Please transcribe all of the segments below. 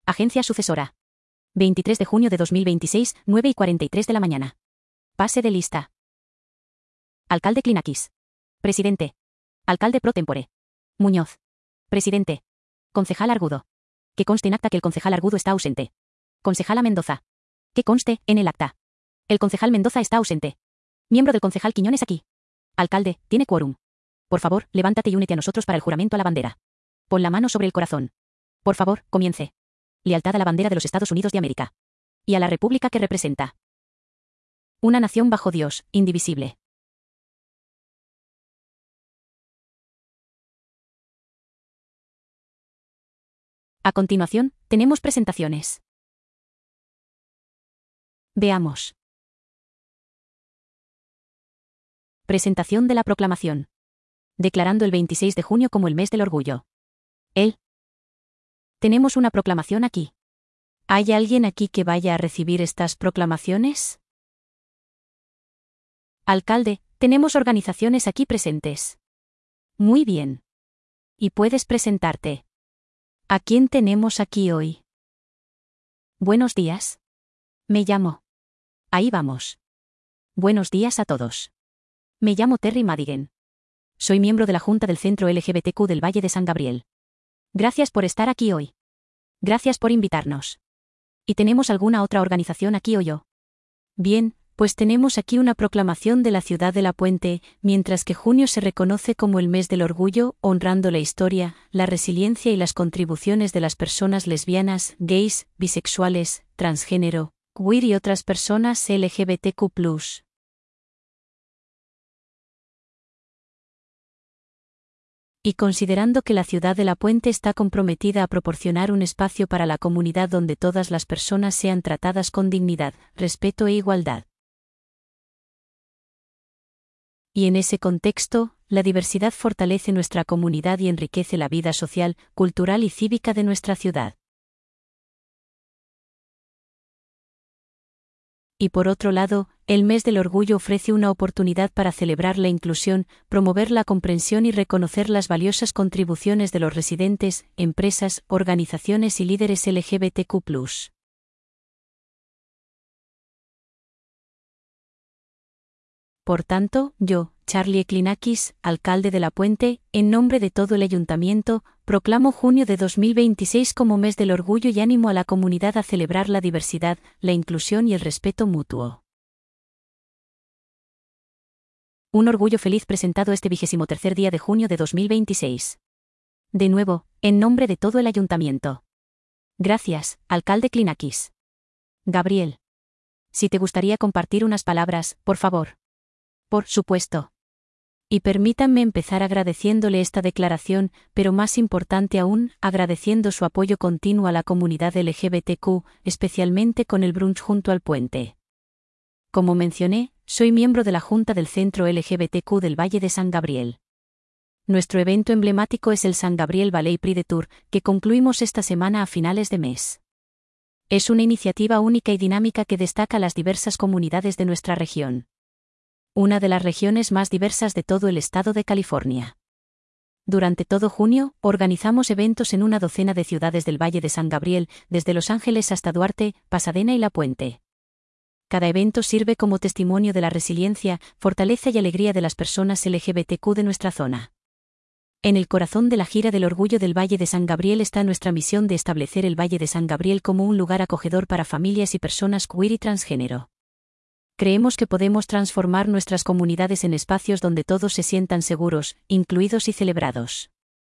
Agencia sucesora. 23 de junio de 2026, 9:43 de la mañana. Pase de lista. Alcalde Clinakis. Presidente. Alcalde pro tempore. Muñoz. Presidente. Concejal Argudo. Que conste en acta que el concejal Argudo está ausente. Concejala Mendoza. Que conste en el acta. El concejal Mendoza está ausente. Miembro del concejal Quiñones aquí. Alcalde, tiene quórum. Por favor, levántate y únete a nosotros para el juramento a la bandera. Pon la mano sobre el corazón. Por favor, comience. Lealtad a la bandera de los Estados Unidos de América. Y a la república que representa. Una nación bajo Dios, indivisible. A continuación, tenemos presentaciones. Veamos. Presentación de la proclamación. Declarando el 26 de junio como el mes del orgullo. Tenemos una proclamación aquí. ¿Hay alguien aquí que vaya a recibir estas proclamaciones? Alcalde, tenemos organizaciones aquí presentes. Muy bien. Y puedes presentarte. ¿A quién tenemos aquí hoy? Buenos días. Me llamo. Ahí vamos. Buenos días a todos. Me llamo Terry Madigan. Soy miembro de la Junta del Centro LGBTQ del Valle de San Gabriel. Gracias por estar aquí hoy. Gracias por invitarnos. ¿Y tenemos alguna otra organización aquí o yo? Bien, pues tenemos aquí una proclamación de la ciudad de La Puente, mientras que junio se reconoce como el mes del orgullo, honrando la historia, la resiliencia y las contribuciones de las personas lesbianas, gays, bisexuales, transgénero, queer y otras personas LGBTQ+. Y considerando que la ciudad de La Puente está comprometida a proporcionar un espacio para la comunidad donde todas las personas sean tratadas con dignidad, respeto e igualdad. Y en ese contexto, la diversidad fortalece nuestra comunidad y enriquece la vida social, cultural y cívica de nuestra ciudad. Y por otro lado, el mes del orgullo ofrece una oportunidad para celebrar la inclusión, promover la comprensión y reconocer las valiosas contribuciones de los residentes, empresas, organizaciones y líderes LGBTQ+. Por tanto, yo, Charlie Clinakis, alcalde de La Puente, en nombre de todo el ayuntamiento, proclamo junio de 2026 como mes del orgullo y animo a la comunidad a celebrar la diversidad, la inclusión y el respeto mutuo. Un orgullo feliz presentado este 23º día de junio de 2026. De nuevo, en nombre de todo el ayuntamiento. Gracias, alcalde Clinakis. Gabriel. Si te gustaría compartir unas palabras, por favor. Por supuesto. Y permítanme empezar agradeciéndole esta declaración, pero más importante aún, agradeciendo su apoyo continuo a la comunidad LGBTQ, especialmente con el brunch junto al puente. Como mencioné, soy miembro de la Junta del Centro LGBTQ del Valle de San Gabriel. Nuestro evento emblemático es el San Gabriel Valley Pride Tour, que concluimos esta semana a finales de mes. Es una iniciativa única y dinámica que destaca las diversas comunidades de nuestra región. Una de las regiones más diversas de todo el estado de California. Durante todo junio, organizamos eventos en una docena de ciudades del Valle de San Gabriel, desde Los Ángeles hasta Duarte, Pasadena y La Puente. Cada evento sirve como testimonio de la resiliencia, fortaleza y alegría de las personas LGBTQ de nuestra zona. En el corazón de la gira del orgullo del Valle de San Gabriel está nuestra misión de establecer el Valle de San Gabriel como un lugar acogedor para familias y personas queer y transgénero. Creemos que podemos transformar nuestras comunidades en espacios donde todos se sientan seguros, incluidos y celebrados.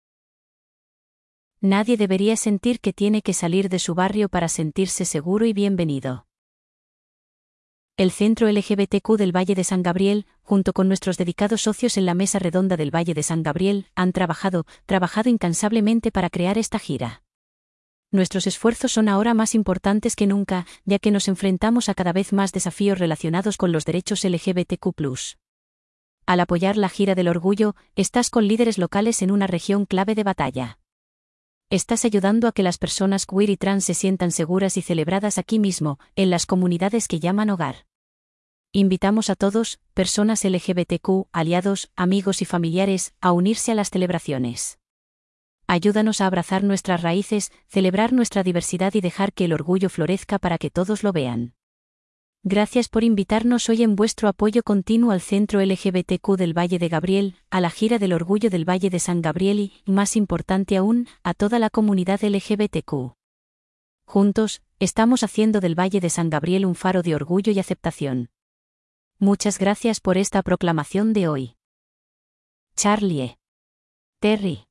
Nadie debería sentir que tiene que salir de su barrio para sentirse seguro y bienvenido. El Centro LGBTQ del Valle de San Gabriel, junto con nuestros dedicados socios en la Mesa Redonda del Valle de San Gabriel, han trabajado incansablemente para crear esta gira. Nuestros esfuerzos son ahora más importantes que nunca, ya que nos enfrentamos a cada vez más desafíos relacionados con los derechos LGBTQ+. Al apoyar la gira del orgullo, estás con líderes locales en una región clave de batalla. Estás ayudando a que las personas queer y trans se sientan seguras y celebradas aquí mismo, en las comunidades que llaman hogar. Invitamos a todos, personas LGBTQ, aliados, amigos y familiares, a unirse a las celebraciones. Ayúdanos a abrazar nuestras raíces, celebrar nuestra diversidad y dejar que el orgullo florezca para que todos lo vean. Gracias por invitarnos hoy en vuestro apoyo continuo al Centro LGBTQ del Valle de Gabriel, a la gira del Orgullo del Valle de San Gabriel y, más importante aún, a toda la comunidad LGBTQ. Juntos, estamos haciendo del Valle de San Gabriel un faro de orgullo y aceptación. Muchas gracias por esta proclamación de hoy. Charlie. Terry.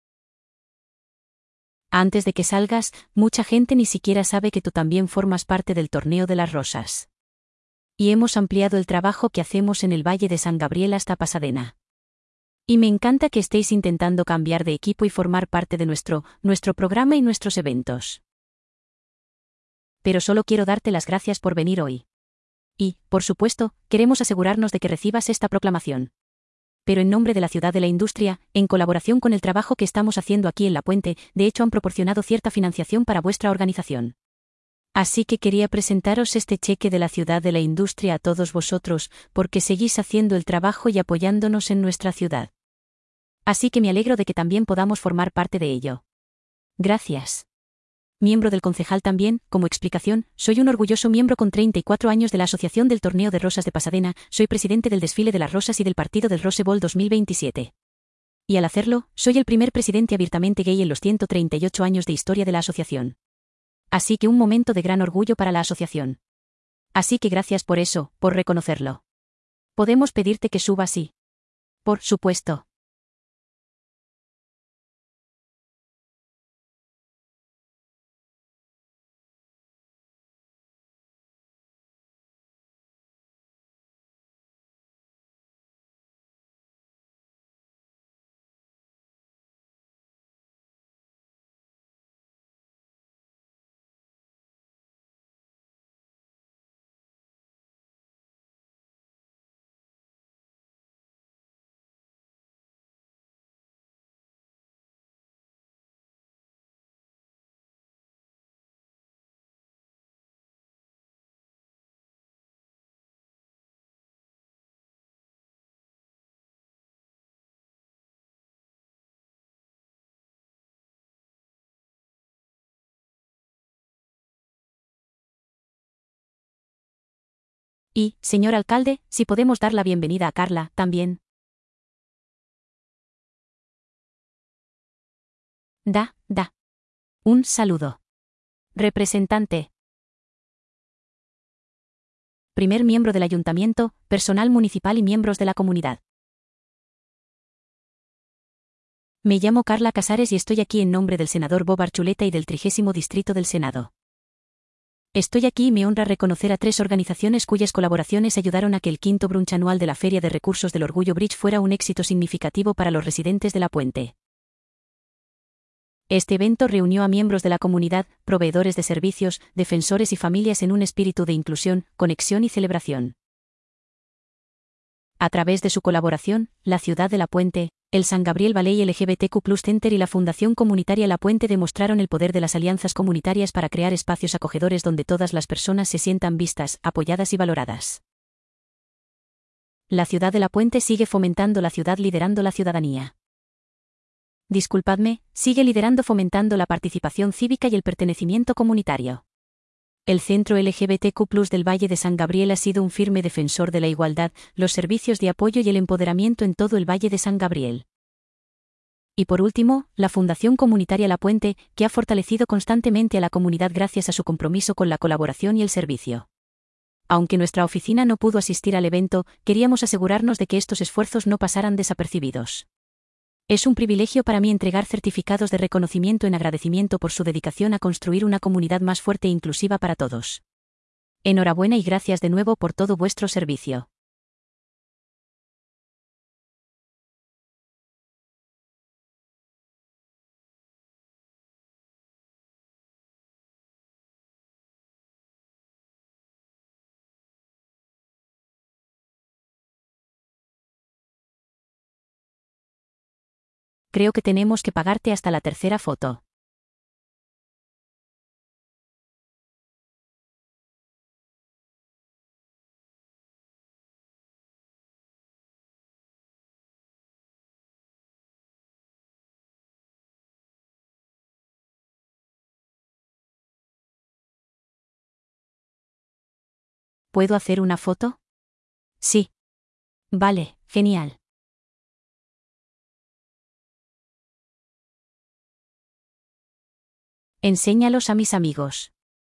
Antes de que salgas, mucha gente ni siquiera sabe que tú también formas parte del Torneo de las Rosas. Y hemos ampliado el trabajo que hacemos en el Valle de San Gabriel hasta Pasadena. Y me encanta que estéis intentando cambiar de equipo y formar parte de nuestro programa y nuestros eventos. Pero solo quiero darte las gracias por venir hoy. Y, por supuesto, queremos asegurarnos de que recibas esta proclamación. Pero en nombre de la ciudad de la industria, en colaboración con el trabajo que estamos haciendo aquí en La Puente, de hecho han proporcionado cierta financiación para vuestra organización. Así que quería presentaros este cheque de la ciudad de la industria a todos vosotros, porque seguís haciendo el trabajo y apoyándonos en nuestra ciudad. Así que me alegro de que también podamos formar parte de ello. Gracias. Miembro del concejal también, como explicación, soy un orgulloso miembro con 34 años de la Asociación del Torneo de Rosas de Pasadena, soy presidente del Desfile de las Rosas y del Partido del Rose Bowl 2027. Y al hacerlo, soy el primer presidente abiertamente gay en los 138 años de historia de la asociación. Así que un momento de gran orgullo para la asociación. Así que gracias por eso, por reconocerlo. ¿Podemos pedirte que subas y? Por supuesto. Y, señor alcalde, si podemos dar la bienvenida a Carla, también. Da. Un saludo. Representante. Primer miembro del ayuntamiento, personal municipal y miembros de la comunidad. Me llamo Carla Casares y estoy aquí en nombre del senador Bob Archuleta y del 30º Distrito del Senado. Estoy aquí y me honra reconocer a 3 organizaciones cuyas colaboraciones ayudaron a que el quinto brunch anual de la Feria de Recursos del Orgullo Bridge fuera un éxito significativo para los residentes de La Puente. Este evento reunió a miembros de la comunidad, proveedores de servicios, defensores y familias en un espíritu de inclusión, conexión y celebración. A través de su colaboración, la ciudad de La Puente, el San Gabriel Valley LGBTQ+ Center y la Fundación Comunitaria La Puente demostraron el poder de las alianzas comunitarias para crear espacios acogedores donde todas las personas se sientan vistas, apoyadas y valoradas. La ciudad de La Puente sigue fomentando la ciudad liderando la ciudadanía. Disculpadme, sigue liderando fomentando la participación cívica y el pertenecimiento comunitario. El Centro LGBTQ+ del Valle de San Gabriel ha sido un firme defensor de la igualdad, los servicios de apoyo y el empoderamiento en todo el Valle de San Gabriel. Y por último, la Fundación Comunitaria La Puente, que ha fortalecido constantemente a la comunidad gracias a su compromiso con la colaboración y el servicio. Aunque nuestra oficina no pudo asistir al evento, queríamos asegurarnos de que estos esfuerzos no pasaran desapercibidos. Es un privilegio para mí entregar certificados de reconocimiento en agradecimiento por su dedicación a construir una comunidad más fuerte e inclusiva para todos. Enhorabuena y gracias de nuevo por todo vuestro servicio. Creo que tenemos que pagarte hasta la tercera foto. ¿Puedo hacer una foto? Sí. Vale, genial. Enséñalos a mis amigos.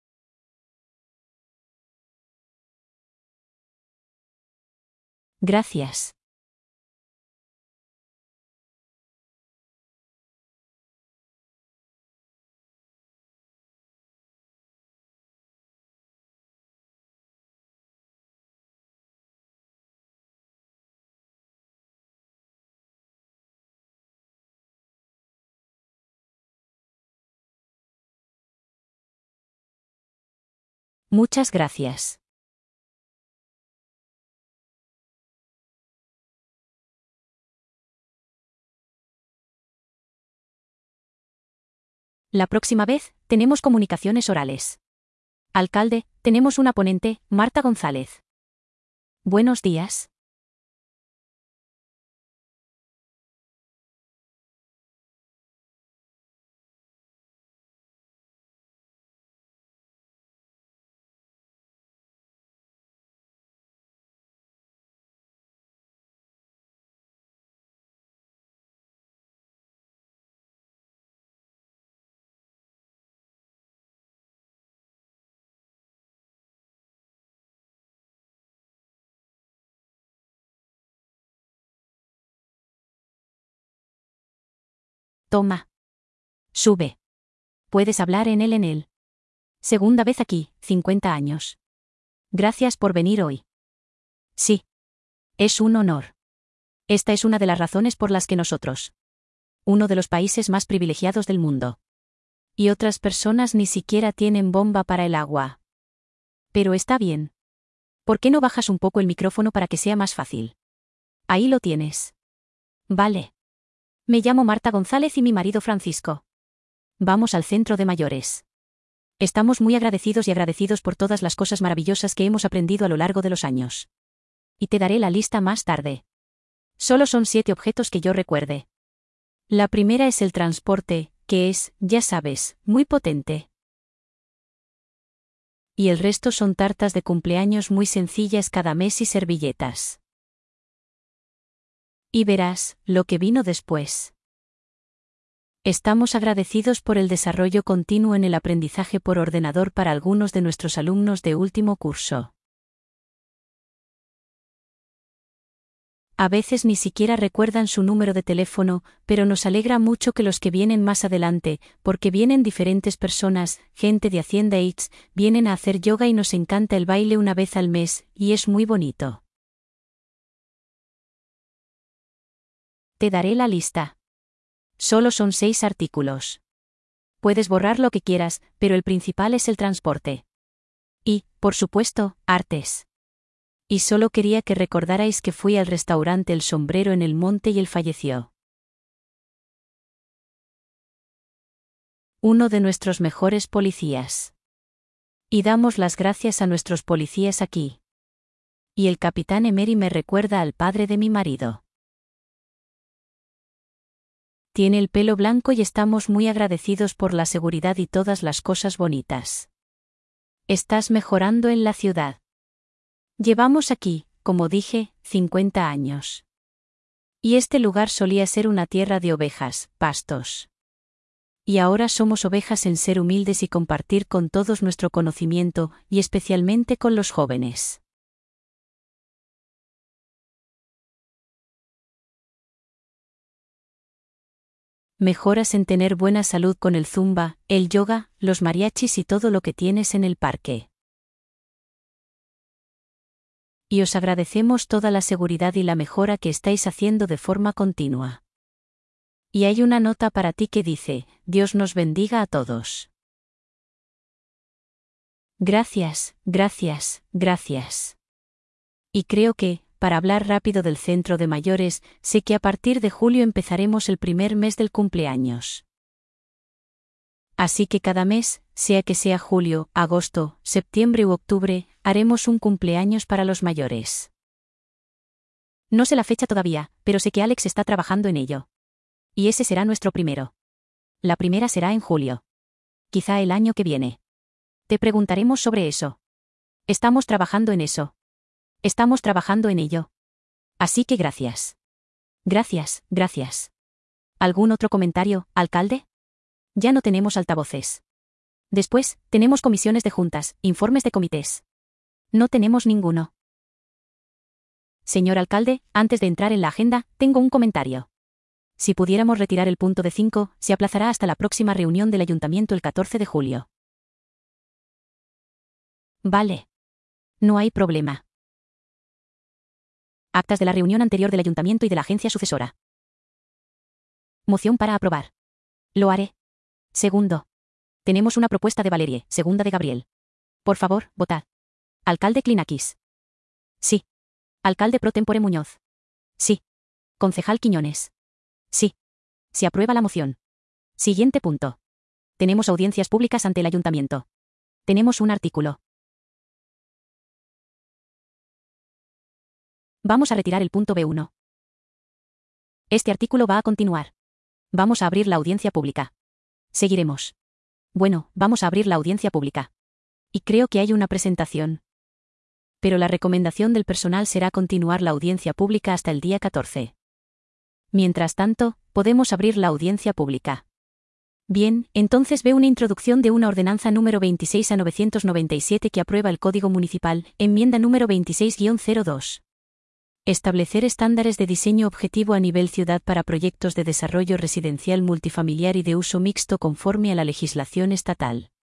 Gracias. Muchas gracias. La próxima vez, tenemos comunicaciones orales. Alcalde, tenemos una ponente, Marta González. Buenos días. Toma. Sube. Puedes hablar en él. Segunda vez aquí, 50 años. Gracias por venir hoy. Sí. Es un honor. Esta es una de las razones por las que nosotros, uno de los países más privilegiados del mundo. Y otras personas ni siquiera tienen bomba para el agua. Pero está bien. ¿Por qué no bajas un poco el micrófono para que sea más fácil? Ahí lo tienes. Vale. Me llamo Marta González y mi marido Francisco. Vamos al centro de mayores. Estamos muy agradecidos y agradecidos por todas las cosas maravillosas que hemos aprendido a lo largo de los años. Y te daré la lista más tarde. Solo son 7 objetos que yo recuerde. La primera es el transporte, que es, ya sabes, muy potente. Y el resto son tartas de cumpleaños muy sencillas cada mes y servilletas. Y verás, lo que vino después. Estamos agradecidos por el desarrollo continuo en el aprendizaje por ordenador para algunos de nuestros alumnos de último curso. A veces ni siquiera recuerdan su número de teléfono, pero nos alegra mucho que los que vienen más adelante, porque vienen diferentes personas, gente de Hacienda Eats, vienen a hacer yoga y nos encanta el baile una vez al mes, y es muy bonito. Te daré la lista. Solo son 6 artículos. Puedes borrar lo que quieras, pero el principal es el transporte. Y, por supuesto, artes. Y solo quería que recordarais que fui al restaurante El Sombrero en el Monte y él falleció. Uno de nuestros mejores policías. Y damos las gracias a nuestros policías aquí. Y el capitán Emery me recuerda al padre de mi marido. Tiene el pelo blanco y estamos muy agradecidos por la seguridad y todas las cosas bonitas. Estás mejorando en la ciudad. Llevamos aquí, como dije, 50 años. Y este lugar solía ser una tierra de ovejas, pastos. Y ahora somos ovejas en ser humildes y compartir con todos nuestro conocimiento, y especialmente con los jóvenes. Mejoras en tener buena salud con el zumba, el yoga, los mariachis y todo lo que tienes en el parque. Y os agradecemos toda la seguridad y la mejora que estáis haciendo de forma continua. Y hay una nota para ti que dice, Dios nos bendiga a todos. Gracias, gracias, gracias. Y creo que, para hablar rápido del centro de mayores, sé que a partir de julio empezaremos el primer mes del cumpleaños. Así que cada mes, sea que sea julio, agosto, septiembre u octubre, haremos un cumpleaños para los mayores. No sé la fecha todavía, pero sé que Alex está trabajando en ello. Y ese será nuestro primero. La primera será en julio. Quizá el año que viene. Te preguntaremos sobre eso. Estamos trabajando en eso. Estamos trabajando en ello. Así que gracias. Gracias, gracias. ¿Algún otro comentario, alcalde? Ya no tenemos altavoces. Después, tenemos comisiones de juntas, informes de comités. No tenemos ninguno. Señor alcalde, antes de entrar en la agenda, tengo un comentario. Si pudiéramos retirar el punto de 5, se aplazará hasta la próxima reunión del ayuntamiento el 14 de julio. Vale. No hay problema. Actas de la reunión anterior del ayuntamiento y de la agencia sucesora. Moción para aprobar. Lo haré. Segundo. Tenemos una propuesta de Valerie, segunda de Gabriel. Por favor, votad. Alcalde Clinakis. Sí. Alcalde pro tempore Muñoz. Sí. Concejal Quiñones. Sí. Se aprueba la moción. Siguiente punto. Tenemos audiencias públicas ante el ayuntamiento. Tenemos un artículo. Vamos a retirar el punto B1. Este artículo va a continuar. Vamos a abrir la audiencia pública. Seguiremos. Bueno, vamos a abrir la audiencia pública. Y creo que hay una presentación. Pero la recomendación del personal será continuar la audiencia pública hasta el día 14. Mientras tanto, podemos abrir la audiencia pública. Bien, entonces ve una introducción de una ordenanza número 26 a 997 que aprueba el Código Municipal, enmienda número 26-02. Establecer estándares de diseño objetivo a nivel ciudad para proyectos de desarrollo residencial multifamiliar y de uso mixto conforme a la legislación estatal.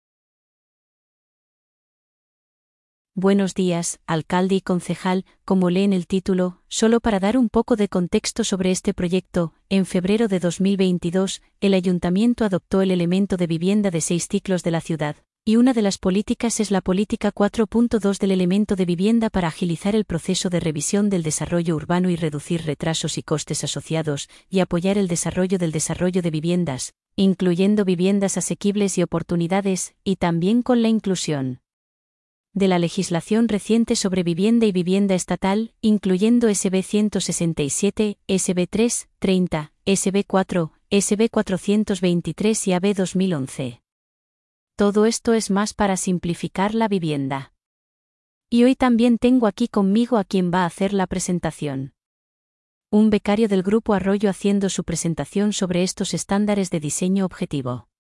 Buenos días, alcalde y concejal, como lee en el título, solo para dar un poco de contexto sobre este proyecto, en febrero de 2022, el ayuntamiento adoptó el elemento de vivienda de 6 ciclos de la ciudad. Y una de las políticas es la política 4.2 del elemento de vivienda para agilizar el proceso de revisión del desarrollo urbano y reducir retrasos y costes asociados, y apoyar el desarrollo de viviendas, incluyendo viviendas asequibles y oportunidades, y también con la inclusión de la legislación reciente sobre vivienda y vivienda estatal, incluyendo SB 167, SB 3, 30, SB 4, SB 423 y AB 2011. Todo esto es más para simplificar la vivienda. Y hoy también tengo aquí conmigo a quien va a hacer la presentación. Un becario del Grupo Arroyo haciendo su presentación sobre estos estándares de diseño objetivo.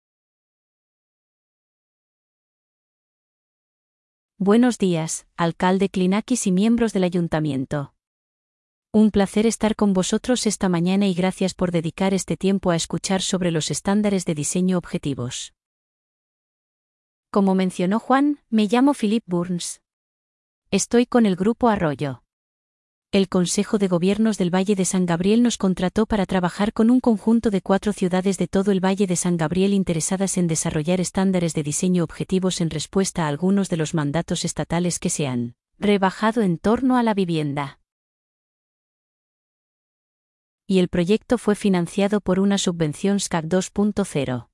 Buenos días, alcalde Clinakis y miembros del ayuntamiento. Un placer estar con vosotros esta mañana y gracias por dedicar este tiempo a escuchar sobre los estándares de diseño objetivos. Como mencionó Juan, me llamo Philip Burns. Estoy con el Grupo Arroyo. El Consejo de Gobiernos del Valle de San Gabriel nos contrató para trabajar con un conjunto de 4 ciudades de todo el Valle de San Gabriel interesadas en desarrollar estándares de diseño objetivos en respuesta a algunos de los mandatos estatales que se han rebajado en torno a la vivienda. Y el proyecto fue financiado por una subvención SCAC 2.0.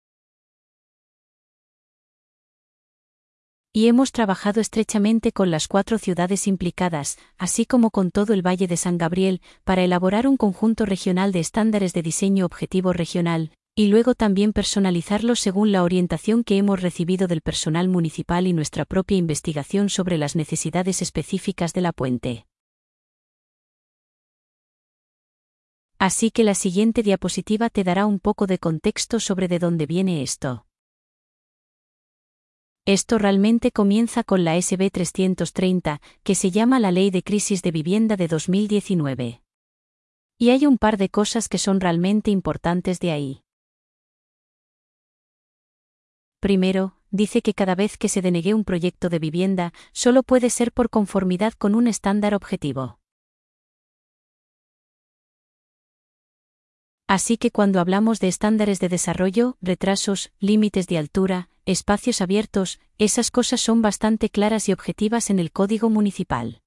Y hemos trabajado estrechamente con las 4 ciudades implicadas, así como con todo el Valle de San Gabriel, para elaborar un conjunto regional de estándares de diseño objetivo regional, y luego también personalizarlos según la orientación que hemos recibido del personal municipal y nuestra propia investigación sobre las necesidades específicas de la puente. Así que la siguiente diapositiva te dará un poco de contexto sobre de dónde viene esto. Esto realmente comienza con la SB 330, que se llama la Ley de Crisis de Vivienda de 2019. Y hay un par de cosas que son realmente importantes de ahí. Primero, dice que cada vez que se denegue un proyecto de vivienda, solo puede ser por conformidad con un estándar objetivo. Así que cuando hablamos de estándares de desarrollo, retrasos, límites de altura, espacios abiertos, esas cosas son bastante claras y objetivas en el Código Municipal.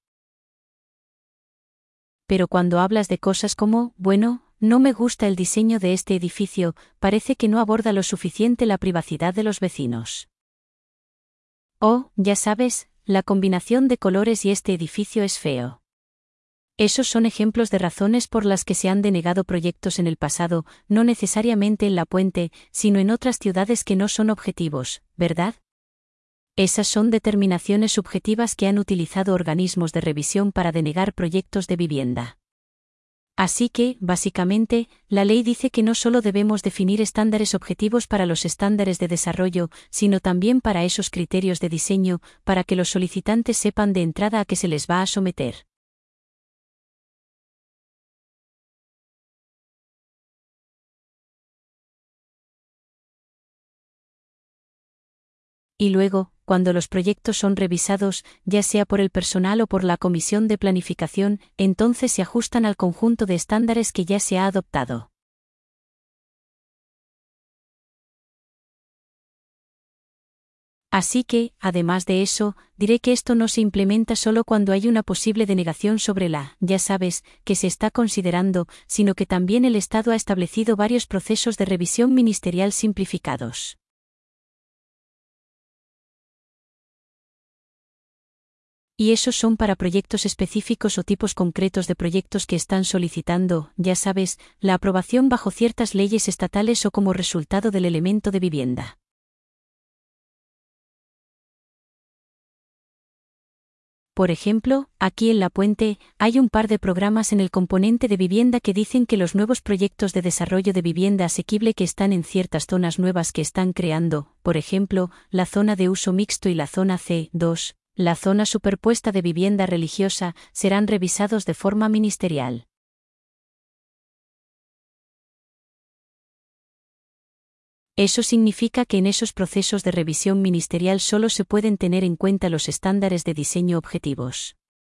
Pero cuando hablas de cosas como, bueno, no me gusta el diseño de este edificio, parece que no aborda lo suficiente la privacidad de los vecinos. O, ya sabes, la combinación de colores y este edificio es feo. Esos son ejemplos de razones por las que se han denegado proyectos en el pasado, no necesariamente en La Puente, sino en otras ciudades que no son objetivos, ¿verdad? Esas son determinaciones subjetivas que han utilizado organismos de revisión para denegar proyectos de vivienda. Así que, básicamente, la ley dice que no solo debemos definir estándares objetivos para los estándares de desarrollo, sino también para esos criterios de diseño, para que los solicitantes sepan de entrada a qué se les va a someter. Y luego, cuando los proyectos son revisados, ya sea por el personal o por la comisión de planificación, entonces se ajustan al conjunto de estándares que ya se ha adoptado. Así que, además de eso, diré que esto no se implementa solo cuando hay una posible denegación sobre ya sabes, que se está considerando, sino que también el Estado ha establecido varios procesos de revisión ministerial simplificados. Y esos son para proyectos específicos o tipos concretos de proyectos que están solicitando, ya sabes, la aprobación bajo ciertas leyes estatales o como resultado del elemento de vivienda. Por ejemplo, aquí en La Puente, hay un par de programas en el componente de vivienda que dicen que los nuevos proyectos de desarrollo de vivienda asequible que están en ciertas zonas nuevas que están creando, por ejemplo, la zona de uso mixto y la zona C2, la zona superpuesta de vivienda religiosa, serán revisados de forma ministerial. Eso significa que en esos procesos de revisión ministerial solo se pueden tener en cuenta los estándares de diseño objetivos.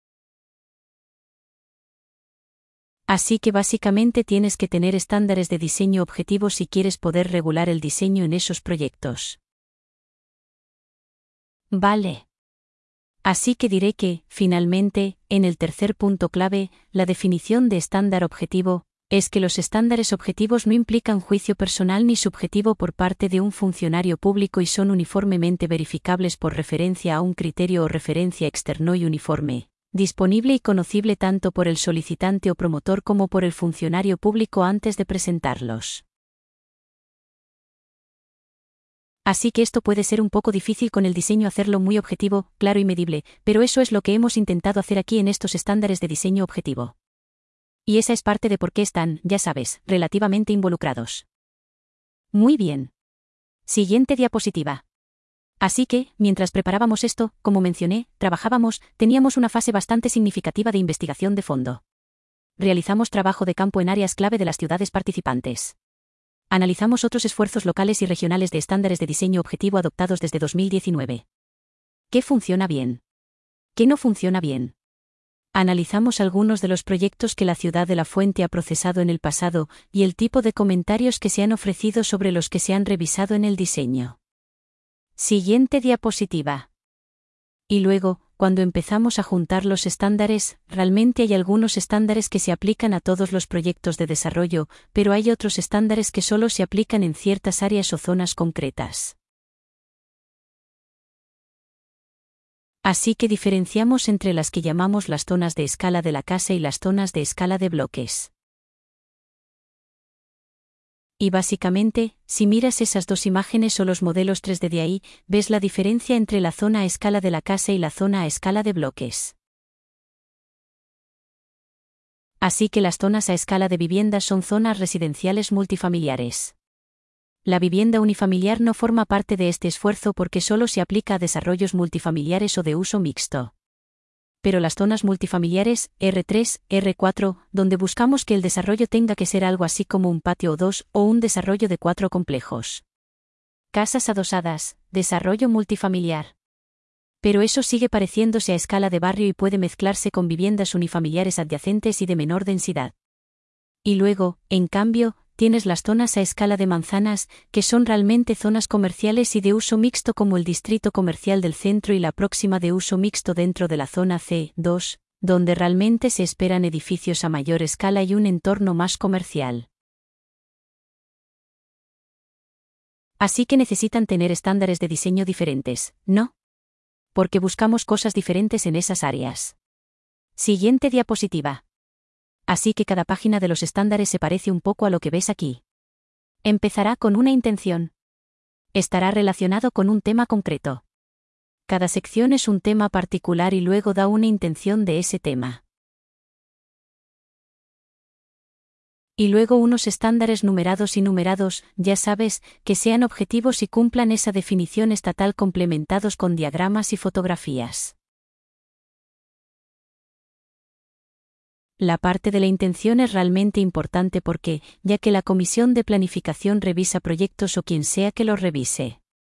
Así que básicamente tienes que tener estándares de diseño objetivos si quieres poder regular el diseño en esos proyectos. Vale. Así que diré que, finalmente, en el tercer punto clave, la definición de estándar objetivo, es que los estándares objetivos no implican juicio personal ni subjetivo por parte de un funcionario público y son uniformemente verificables por referencia a un criterio o referencia externo y uniforme, disponible y conocible tanto por el solicitante o promotor como por el funcionario público antes de presentarlos. Así que esto puede ser un poco difícil con el diseño hacerlo muy objetivo, claro y medible, pero eso es lo que hemos intentado hacer aquí en estos estándares de diseño objetivo. Y esa es parte de por qué están, ya sabes, relativamente involucrados. Muy bien. Siguiente diapositiva. Así que, mientras preparábamos esto, como mencioné, teníamos una fase bastante significativa de investigación de fondo. Realizamos trabajo de campo en áreas clave de las ciudades participantes. Analizamos otros esfuerzos locales y regionales de estándares de diseño objetivo adoptados desde 2019. ¿Qué funciona bien? ¿Qué no funciona bien? Analizamos algunos de los proyectos que la ciudad de La Fuente ha procesado en el pasado y el tipo de comentarios que se han ofrecido sobre los que se han revisado en el diseño. Siguiente diapositiva. Y luego, cuando empezamos a juntar los estándares, realmente hay algunos estándares que se aplican a todos los proyectos de desarrollo, pero hay otros estándares que solo se aplican en ciertas áreas o zonas concretas. Así que diferenciamos entre las que llamamos las zonas de escala de la casa y las zonas de escala de bloques. Y básicamente, si miras esas dos imágenes o los modelos 3D de ahí, ves la diferencia entre la zona a escala de la casa y la zona a escala de bloques. Así que las zonas a escala de vivienda son zonas residenciales multifamiliares. La vivienda unifamiliar no forma parte de este esfuerzo porque solo se aplica a desarrollos multifamiliares o de uso mixto. Pero las zonas multifamiliares, R3, R4, donde buscamos que el desarrollo tenga que ser algo así como un patio o dos, o un desarrollo de 4 complejos. Casas adosadas, desarrollo multifamiliar. Pero eso sigue pareciéndose a escala de barrio y puede mezclarse con viviendas unifamiliares adyacentes y de menor densidad. Y luego, en cambio, tienes las zonas a escala de manzanas, que son realmente zonas comerciales y de uso mixto como el distrito comercial del centro y la próxima de uso mixto dentro de la zona C2, donde realmente se esperan edificios a mayor escala y un entorno más comercial. Así que necesitan tener estándares de diseño diferentes, ¿no? Porque buscamos cosas diferentes en esas áreas. Siguiente diapositiva. Así que cada página de los estándares se parece un poco a lo que ves aquí. Empezará con una intención. Estará relacionado con un tema concreto. Cada sección es un tema particular y luego da una intención de ese tema. Y luego unos estándares numerados y numerados, ya sabes, que sean objetivos y cumplan esa definición estatal complementados con diagramas y fotografías. La parte de la intención es realmente importante porque, ya que la comisión de planificación revisa proyectos o quien sea que los revise.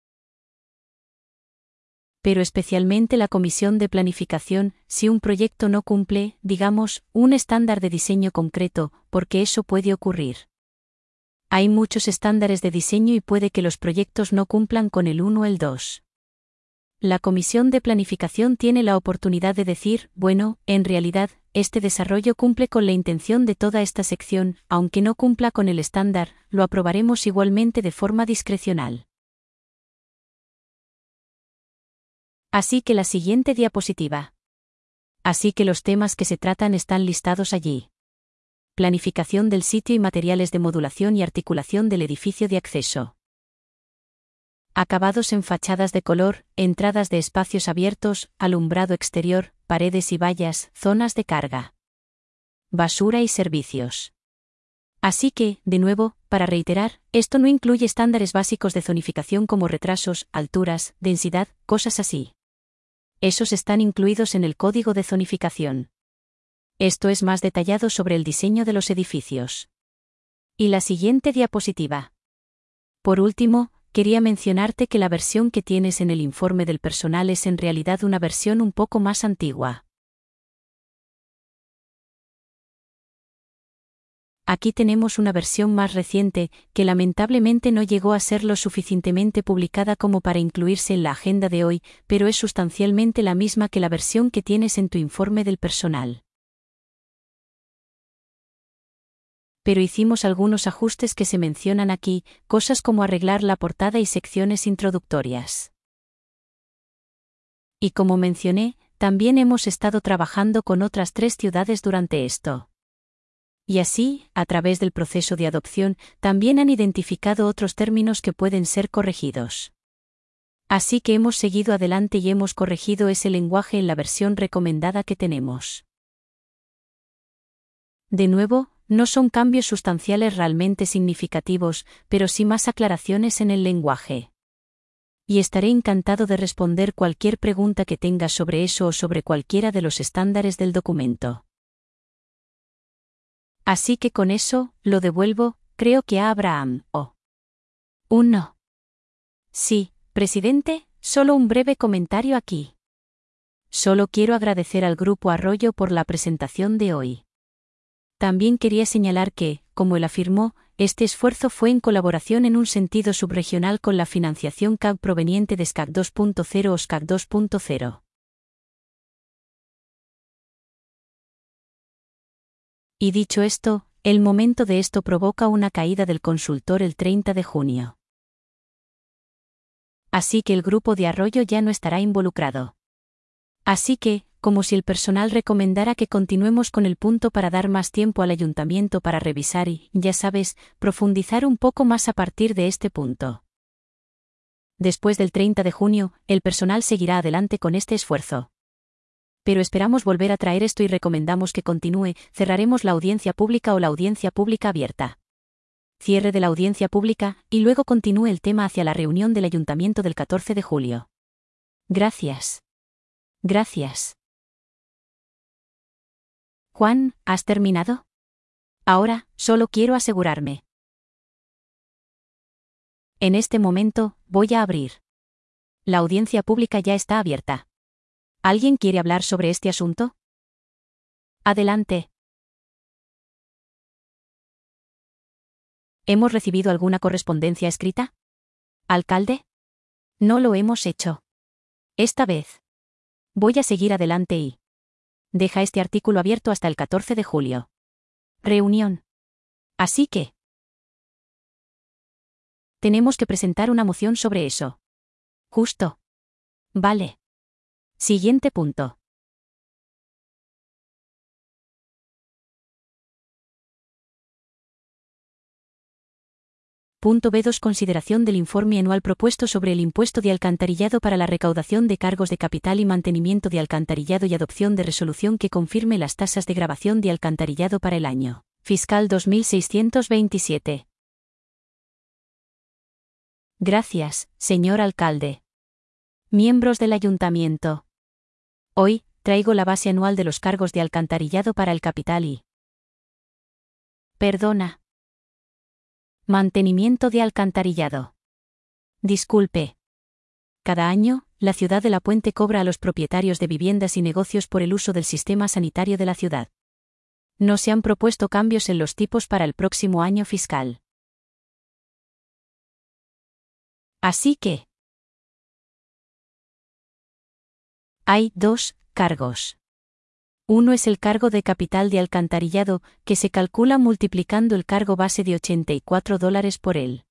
Pero especialmente la comisión de planificación, si un proyecto no cumple, digamos, un estándar de diseño concreto, porque eso puede ocurrir. Hay muchos estándares de diseño y puede que los proyectos no cumplan con el 1 o el 2. La comisión de planificación tiene la oportunidad de decir, bueno, en realidad, este desarrollo cumple con la intención de toda esta sección, aunque no cumpla con el estándar, lo aprobaremos igualmente de forma discrecional. Así que la siguiente diapositiva. Así que los temas que se tratan están listados allí. Planificación del sitio y materiales de modulación y articulación del edificio de acceso. Acabados en fachadas de color, entradas de espacios abiertos, alumbrado exterior, paredes y vallas, zonas de carga. Basura y servicios. Así que, de nuevo, para reiterar, esto no incluye estándares básicos de zonificación como retrasos, alturas, densidad, cosas así. Esos están incluidos en el código de zonificación. Esto es más detallado sobre el diseño de los edificios. Y la siguiente diapositiva. Por último, quería mencionarte que la versión que tienes en el informe del personal es en realidad una versión un poco más antigua. Aquí tenemos una versión más reciente, que lamentablemente no llegó a ser lo suficientemente publicada como para incluirse en la agenda de hoy, pero es sustancialmente la misma que la versión que tienes en tu informe del personal. Pero hicimos algunos ajustes que se mencionan aquí, cosas como arreglar la portada y secciones introductorias. Y como mencioné, también hemos estado trabajando con otras 3 ciudades durante esto. Y así, a través del proceso de adopción, también han identificado otros términos que pueden ser corregidos. Así que hemos seguido adelante y hemos corregido ese lenguaje en la versión recomendada que tenemos. De nuevo, no son cambios sustanciales realmente significativos, pero sí más aclaraciones en el lenguaje. Y estaré encantado de responder cualquier pregunta que tengas sobre eso o sobre cualquiera de los estándares del documento. Así que con eso, lo devuelvo, creo que a Abraham, o. Un no. Sí, presidente, solo un breve comentario aquí. Solo quiero agradecer al Grupo Arroyo por la presentación de hoy. También quería señalar que, como él afirmó, este esfuerzo fue en colaboración en un sentido subregional con la financiación CAG proveniente de SCAC 2.0 o SCAC 2.0. Y dicho esto, el momento de esto provoca una caída del consultor el 30 de junio. Así que el grupo de Arroyo ya no estará involucrado. Así que, como si el personal recomendara que continuemos con el punto para dar más tiempo al ayuntamiento para revisar y, ya sabes, profundizar un poco más a partir de este punto. Después del 30 de junio, el personal seguirá adelante con este esfuerzo. Pero esperamos volver a traer esto y recomendamos que continúe, cerraremos la audiencia pública o la audiencia pública abierta. Cierre de la audiencia pública, y luego continúe el tema hacia la reunión del ayuntamiento del 14 de julio. Gracias. Gracias. Juan, ¿has terminado? Ahora, solo quiero asegurarme. En este momento, voy a abrir. La audiencia pública ya está abierta. ¿Alguien quiere hablar sobre este asunto? Adelante. ¿Hemos recibido alguna correspondencia escrita? ¿Alcalde? No lo hemos hecho. Esta vez. Voy a seguir adelante y... Deja este artículo abierto hasta el 14 de julio. Reunión. Así que... Tenemos que presentar una moción sobre eso. Justo. Vale. Siguiente punto. Punto B2. Consideración del informe anual propuesto sobre el impuesto de alcantarillado para la recaudación de cargos de capital y mantenimiento de alcantarillado y adopción de resolución que confirme las tasas de grabación de alcantarillado para el año fiscal 2627. Gracias, señor alcalde. Miembros del ayuntamiento. Hoy, traigo la base anual de los cargos de alcantarillado para el capital y... Perdona. Mantenimiento de alcantarillado. Disculpe. Cada año, la ciudad de La Puente cobra a los propietarios de viviendas y negocios por el uso del sistema sanitario de la ciudad. No se han propuesto cambios en los tipos para el próximo año fiscal. Así que... hay dos cargos. Uno es el cargo de capital de alcantarillado, que se calcula multiplicando el cargo base de $84 por él.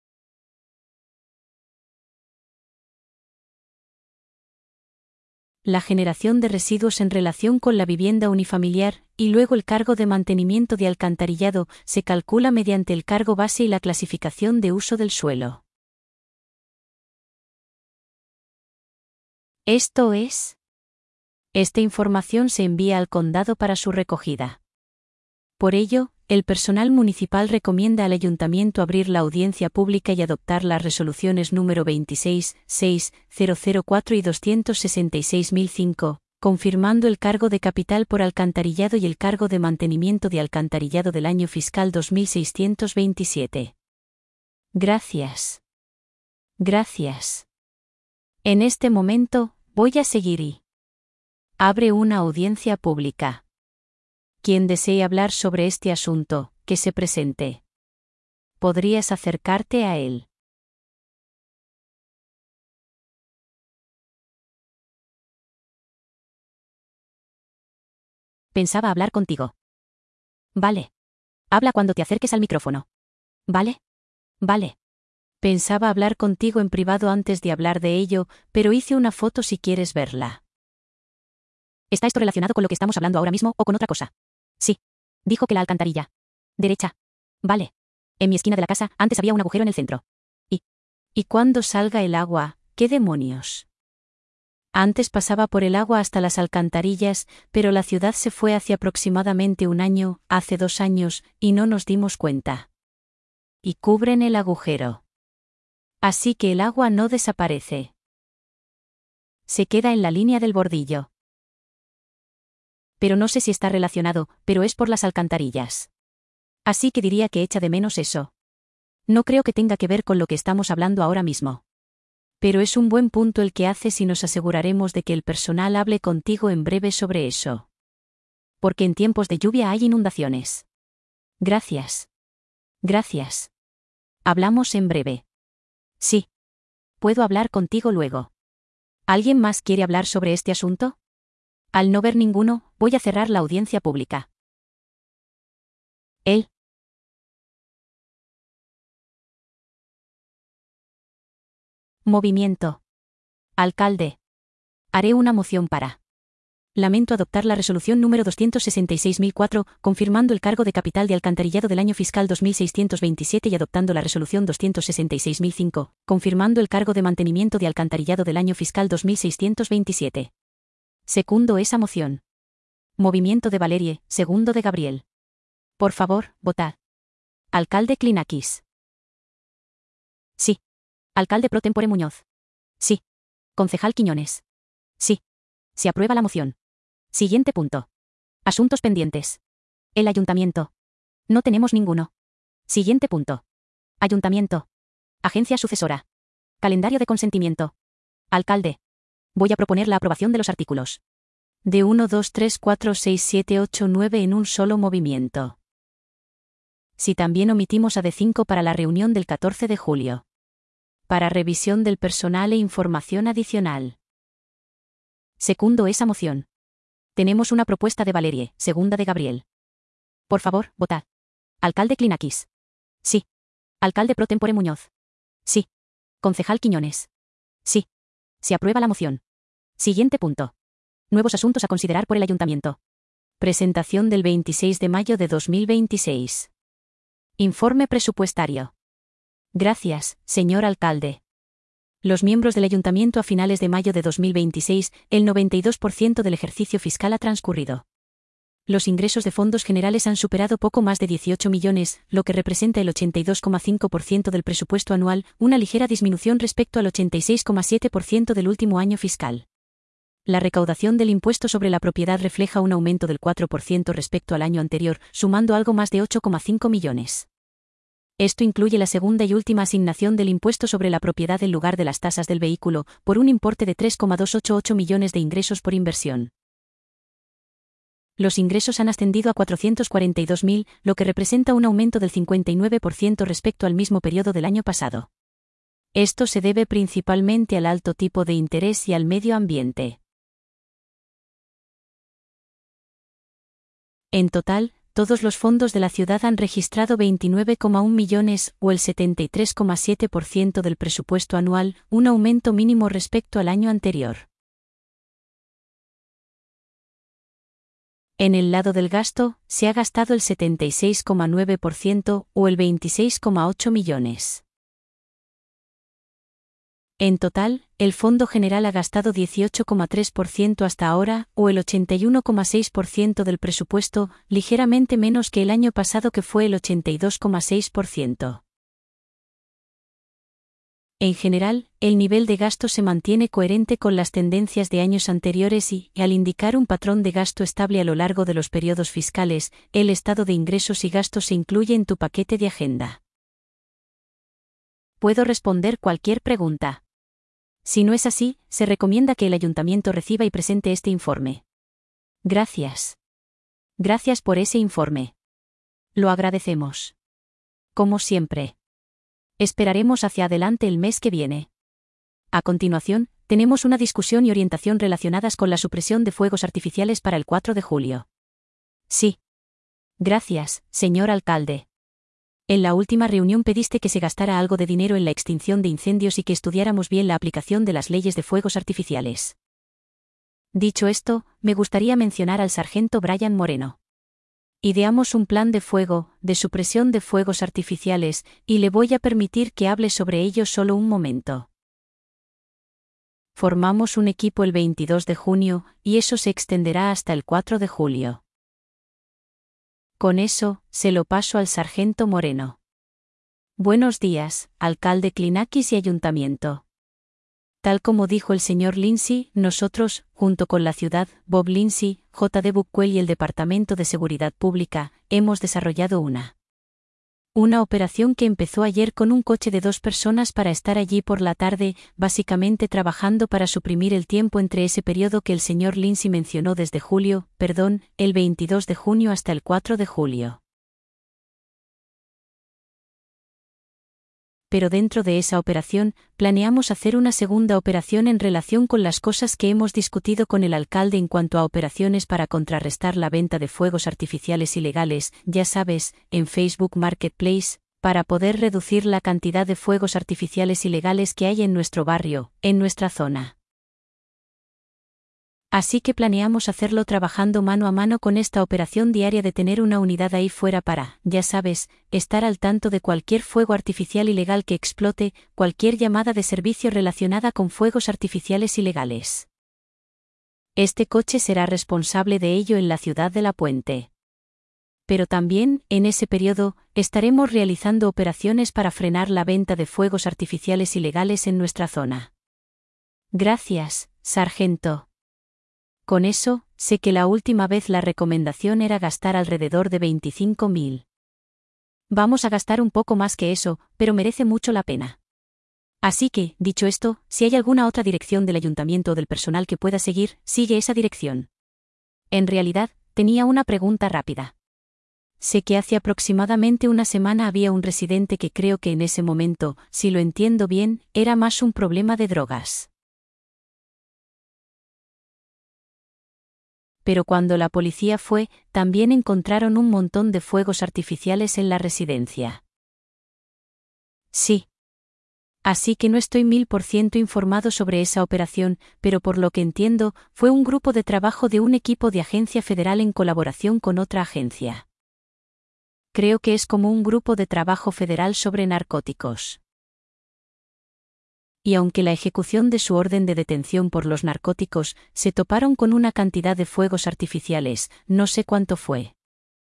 La generación de residuos en relación con la vivienda unifamiliar, y luego el cargo de mantenimiento de alcantarillado, se calcula mediante el cargo base y la clasificación de uso del suelo. Esto es... esta información se envía al condado para su recogida. Por ello, el personal municipal recomienda al ayuntamiento abrir la audiencia pública y adoptar las resoluciones número 26.6.004 y 266.005, confirmando el cargo de capital por alcantarillado y el cargo de mantenimiento de alcantarillado del año fiscal 2627. Gracias. Gracias. En este momento, voy a seguir y... abre una audiencia pública. Quien desee hablar sobre este asunto, que se presente. ¿Podrías acercarte a él? Pensaba hablar contigo. Vale. Habla cuando te acerques al micrófono. ¿Vale? Vale. Pensaba hablar contigo en privado antes de hablar de ello, pero hice una foto si quieres verla. ¿Está esto relacionado con lo que estamos hablando ahora mismo o con otra cosa? Sí. Dijo que la alcantarilla. Derecha. Vale. En mi esquina de la casa, antes había un agujero en el centro. ¿Y cuando salga el agua, qué demonios? Antes pasaba por el agua hasta las alcantarillas, pero la ciudad se fue hace aproximadamente un año, hace 2 años, y no nos dimos cuenta. Y cubren el agujero. Así que el agua no desaparece. Se queda en la línea del bordillo. Pero no sé si está relacionado, pero es por las alcantarillas. Así que diría que echa de menos eso. No creo que tenga que ver con lo que estamos hablando ahora mismo. Pero es un buen punto el que haces y nos aseguraremos de que el personal hable contigo en breve sobre eso. Porque en tiempos de lluvia hay inundaciones. Gracias. Gracias. Hablamos en breve. Sí. Puedo hablar contigo luego. ¿Alguien más quiere hablar sobre este asunto? Al no ver ninguno, voy a cerrar la audiencia pública. Él. Movimiento. Alcalde. Haré una moción para. Lamento adoptar la resolución número 266.004, confirmando el cargo de capital de alcantarillado del año fiscal 2627 y adoptando la resolución 266.005, confirmando el cargo de mantenimiento de alcantarillado del año fiscal 2627. Secundo esa moción. Movimiento de Valerie, segundo de Gabriel. Por favor, votad. Alcalde Clinakis. Sí. Alcalde pro tempore Muñoz. Sí. Concejal Quiñones. Sí. Se aprueba la moción. Siguiente punto. Asuntos pendientes. El ayuntamiento. No tenemos ninguno. Siguiente punto. Ayuntamiento. Agencia sucesora. Calendario de consentimiento. Alcalde. Voy a proponer la aprobación de los artículos. De 1, 2, 3, 4, 6, 7, 8, 9 en un solo movimiento. Si también omitimos a D5 para la reunión del 14 de julio. Para revisión del personal e información adicional. Secundo esa moción. Tenemos una propuesta de Valerie, segunda de Gabriel. Por favor, votad. Alcalde Clinakis. Sí. Alcalde pro tempore Muñoz. Sí. Concejal Quiñones. Sí. Se aprueba la moción. Siguiente punto. Nuevos asuntos a considerar por el ayuntamiento. Presentación del 26 de mayo de 2026. Informe presupuestario. Gracias, señor alcalde. Los miembros del ayuntamiento a finales de mayo de 2026, el 92% del ejercicio fiscal ha transcurrido. Los ingresos de fondos generales han superado poco más de 18 millones, lo que representa el 82,5% del presupuesto anual, una ligera disminución respecto al 86,7% del último año fiscal. La recaudación del impuesto sobre la propiedad refleja un aumento del 4% respecto al año anterior, sumando algo más de 8,5 millones. Esto incluye la segunda y última asignación del impuesto sobre la propiedad en lugar de las tasas del vehículo, por un importe de 3,288 millones de ingresos por inversión. Los ingresos han ascendido a 442.000, lo que representa un aumento del 59% respecto al mismo periodo del año pasado. Esto se debe principalmente al alto tipo de interés y al medio ambiente. En total, todos los fondos de la ciudad han registrado 29,1 millones, o el 73,7% del presupuesto anual, un aumento mínimo respecto al año anterior. En el lado del gasto, se ha gastado el 76,9%, o el 26,8 millones. En total, el Fondo General ha gastado 18,3% hasta ahora, o el 81,6% del presupuesto, ligeramente menos que el año pasado que fue el 82,6%. En general, el nivel de gasto se mantiene coherente con las tendencias de años anteriores y, al indicar un patrón de gasto estable a lo largo de los periodos fiscales, el estado de ingresos y gastos se incluye en tu paquete de agenda. Puedo responder cualquier pregunta. Si no es así, se recomienda que el ayuntamiento reciba y presente este informe. Gracias. Gracias por ese informe. Lo agradecemos. Como siempre. Esperaremos hacia adelante el mes que viene. A continuación, tenemos una discusión y orientación relacionadas con la supresión de fuegos artificiales para el 4 de julio. Sí. Gracias, señor alcalde. En la última reunión pediste que se gastara algo de dinero en la extinción de incendios y que estudiáramos bien la aplicación de las leyes de fuegos artificiales. Dicho esto, me gustaría mencionar al sargento Brian Moreno. Ideamos un plan de supresión de fuegos artificiales, y le voy a permitir que hable sobre ello solo un momento. Formamos un equipo el 22 de junio, y eso se extenderá hasta el 4 de julio. Con eso, se lo paso al sargento Moreno. Buenos días, alcalde Clinakis y ayuntamiento. Tal como dijo el señor Lindsay, nosotros, junto con la ciudad, Bob Lindsay, J.D. Buckwell y el Departamento de Seguridad Pública, hemos desarrollado una operación que empezó ayer con un coche de 2 personas para estar allí por la tarde, básicamente trabajando para suprimir el tiempo entre ese periodo que el señor Lindsay mencionó desde el 22 de junio hasta el 4 de julio. Pero dentro de esa operación, planeamos hacer una segunda operación en relación con las cosas que hemos discutido con el alcalde en cuanto a operaciones para contrarrestar la venta de fuegos artificiales ilegales, ya sabes, en Facebook Marketplace, para poder reducir la cantidad de fuegos artificiales ilegales que hay en nuestro barrio, en nuestra zona. Así que planeamos hacerlo trabajando mano a mano con esta operación diaria de tener una unidad ahí fuera para, ya sabes, estar al tanto de cualquier fuego artificial ilegal que explote, cualquier llamada de servicio relacionada con fuegos artificiales ilegales. Este coche será responsable de ello en la ciudad de La Puente. Pero también, en ese periodo, estaremos realizando operaciones para frenar la venta de fuegos artificiales ilegales en nuestra zona. Gracias, sargento. Con eso, sé que la última vez la recomendación era gastar alrededor de 25.000. Vamos a gastar un poco más que eso, pero merece mucho la pena. Así que, dicho esto, si hay alguna otra dirección del ayuntamiento o del personal que pueda seguir, sigue esa dirección. En realidad, tenía una pregunta rápida. Sé que hace aproximadamente una semana había un residente que creo que en ese momento, si lo entiendo bien, era más un problema de drogas. Pero cuando la policía fue, también encontraron un montón de fuegos artificiales en la residencia. Sí. Así que no estoy 1000% informado sobre esa operación, pero por lo que entiendo, fue un grupo de trabajo de un equipo de agencia federal en colaboración con otra agencia. Creo que es como un grupo de trabajo federal sobre narcóticos. Y aunque la ejecución de su orden de detención por los narcóticos, se toparon con una cantidad de fuegos artificiales, no sé cuánto fue.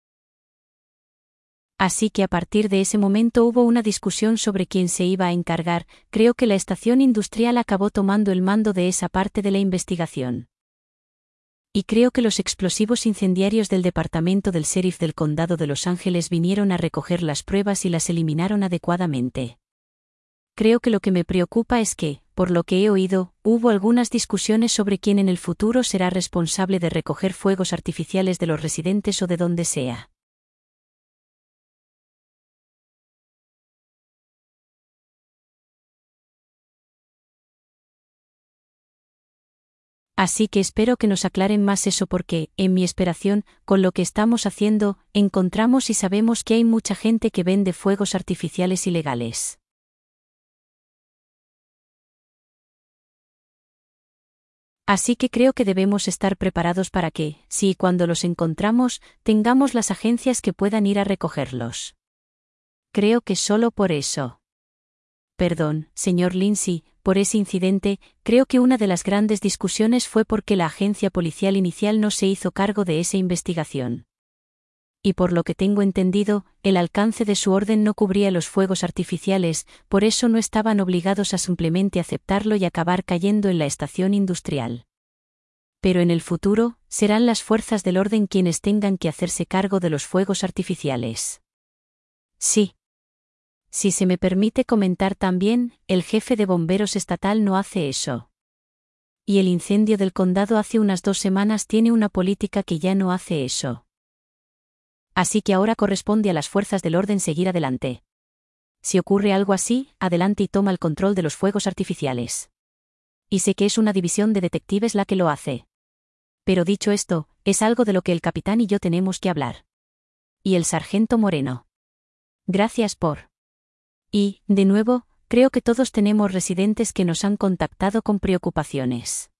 Así que a partir de ese momento hubo una discusión sobre quién se iba a encargar. Creo que la estación industrial acabó tomando el mando de esa parte de la investigación. Y creo que los explosivos incendiarios del departamento del sheriff del condado de Los Ángeles vinieron a recoger las pruebas y las eliminaron adecuadamente. Creo que lo que me preocupa es que, por lo que he oído, hubo algunas discusiones sobre quién en el futuro será responsable de recoger fuegos artificiales de los residentes o de donde sea. Así que espero que nos aclaren más eso porque, en mi esperación, con lo que estamos haciendo, encontramos y sabemos que hay mucha gente que vende fuegos artificiales ilegales. Así que creo que debemos estar preparados para que, si y cuando los encontramos, tengamos las agencias que puedan ir a recogerlos. Creo que solo por eso. Perdón, señor Lindsay, por ese incidente. Creo que una de las grandes discusiones fue porque la agencia policial inicial no se hizo cargo de esa investigación. Y por lo que tengo entendido, el alcance de su orden no cubría los fuegos artificiales, por eso no estaban obligados a simplemente aceptarlo y acabar cayendo en la estación industrial. Pero en el futuro, serán las fuerzas del orden quienes tengan que hacerse cargo de los fuegos artificiales. Sí. Si se me permite comentar también, el jefe de bomberos estatal no hace eso. Y el incendio del condado hace unas 2 semanas tiene una política que ya no hace eso. Así que ahora corresponde a las fuerzas del orden seguir adelante. Si ocurre algo así, adelante y toma el control de los fuegos artificiales. Y sé que es una división de detectives la que lo hace. Pero dicho esto, es algo de lo que el capitán y yo tenemos que hablar. Y el sargento Moreno. Gracias por... Y, de nuevo, creo que todos tenemos residentes que nos han contactado con preocupaciones.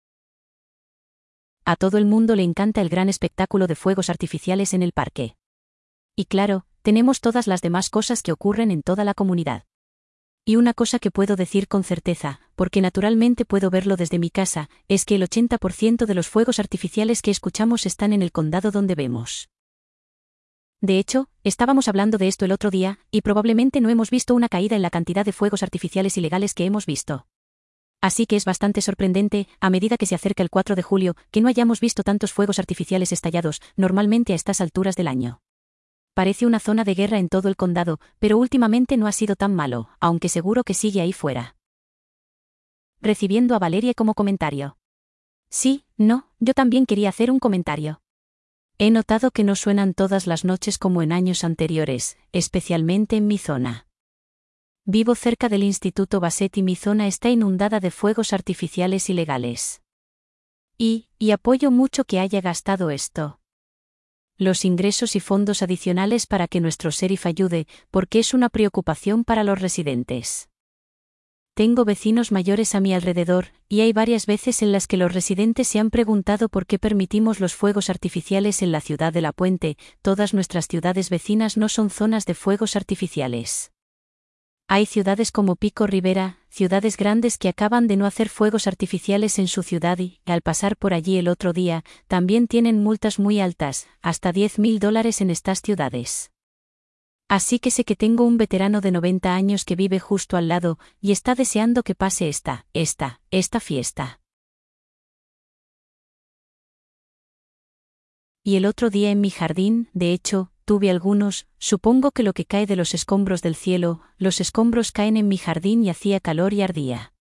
A todo el mundo le encanta el gran espectáculo de fuegos artificiales en el parque. Y claro, tenemos todas las demás cosas que ocurren en toda la comunidad. Y una cosa que puedo decir con certeza, porque naturalmente puedo verlo desde mi casa, es que el 80% de los fuegos artificiales que escuchamos están en el condado donde vemos. De hecho, estábamos hablando de esto el otro día, y probablemente no hemos visto una caída en la cantidad de fuegos artificiales ilegales que hemos visto. Así que es bastante sorprendente, a medida que se acerca el 4 de julio, que no hayamos visto tantos fuegos artificiales estallados, normalmente a estas alturas del año. Parece una zona de guerra en todo el condado, pero últimamente no ha sido tan malo, aunque seguro que sigue ahí fuera. Recibiendo a Valeria como comentario. Sí, no, yo también quería hacer un comentario. He notado que no suenan todas las noches como en años anteriores, especialmente en mi zona. Vivo cerca del Instituto Bassett y mi zona está inundada de fuegos artificiales ilegales. Y apoyo mucho que haya gastado esto. Los ingresos y fondos adicionales para que nuestro sheriff ayude, porque es una preocupación para los residentes. Tengo vecinos mayores a mi alrededor, y hay varias veces en las que los residentes se han preguntado por qué permitimos los fuegos artificiales en la ciudad de La Puente. Todas nuestras ciudades vecinas no son zonas de fuegos artificiales. Hay ciudades como Pico Rivera, ciudades grandes que acaban de no hacer fuegos artificiales en su ciudad y, al pasar por allí el otro día, también tienen multas muy altas, hasta $10,000 en estas ciudades. Así que sé que tengo un veterano de 90 años que vive justo al lado, y está deseando que pase esta fiesta. Y el otro día en mi jardín, de hecho, tuve algunos. Supongo que lo que cae de los escombros del cielo, los escombros caen en mi jardín y hacía calor y ardía.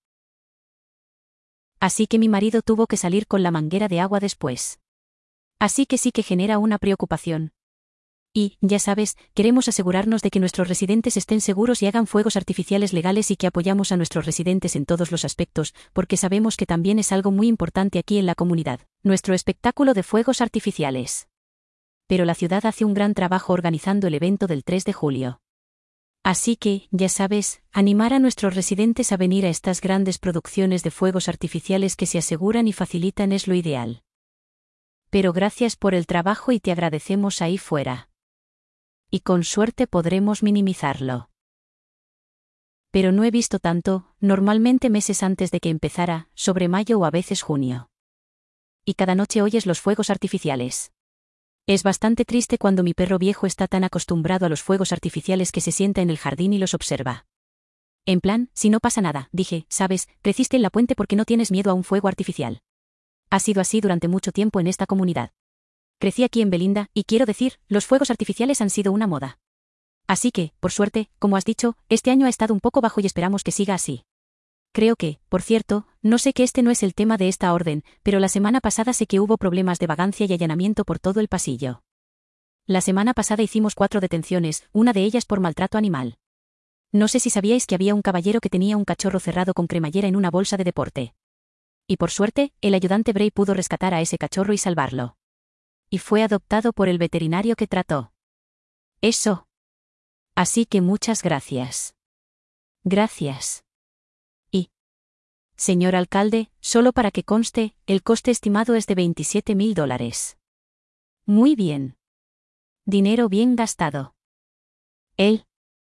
Así que mi marido tuvo que salir con la manguera de agua después. Así que sí que genera una preocupación. Y, ya sabes, queremos asegurarnos de que nuestros residentes estén seguros y hagan fuegos artificiales legales y que apoyamos a nuestros residentes en todos los aspectos, porque sabemos que también es algo muy importante aquí en la comunidad, nuestro espectáculo de fuegos artificiales. Pero la ciudad hace un gran trabajo organizando el evento del 3 de julio. Así que, ya sabes, animar a nuestros residentes a venir a estas grandes producciones de fuegos artificiales que se aseguran y facilitan es lo ideal. Pero gracias por el trabajo y te agradecemos ahí fuera. Y con suerte podremos minimizarlo. Pero no he visto tanto, normalmente meses antes de que empezara, sobre mayo o a veces junio. Y cada noche oyes los fuegos artificiales. Es bastante triste cuando mi perro viejo está tan acostumbrado a los fuegos artificiales que se sienta en el jardín y los observa. En plan, si no pasa nada, dije, sabes, creciste en la puente porque no tienes miedo a un fuego artificial. Ha sido así durante mucho tiempo en esta comunidad. Crecí aquí en Belinda, y quiero decir, los fuegos artificiales han sido una moda. Así que, por suerte, como has dicho, este año ha estado un poco bajo y esperamos que siga así. Creo que, por cierto, no sé que este no es el tema de esta orden, pero la semana pasada sé que hubo problemas de vagancia y allanamiento por todo el pasillo. La semana pasada hicimos 4 detenciones, una de ellas por maltrato animal. No sé si sabíais que había un caballero que tenía un cachorro cerrado con cremallera en una bolsa de deporte. Y por suerte, el ayudante Bray pudo rescatar a ese cachorro y salvarlo. Y fue adoptado por el veterinario que trató. Eso. Así que muchas gracias. Gracias. Y, señor alcalde, solo para que conste, el coste estimado es de $27,000. Muy bien. Dinero bien gastado. Él.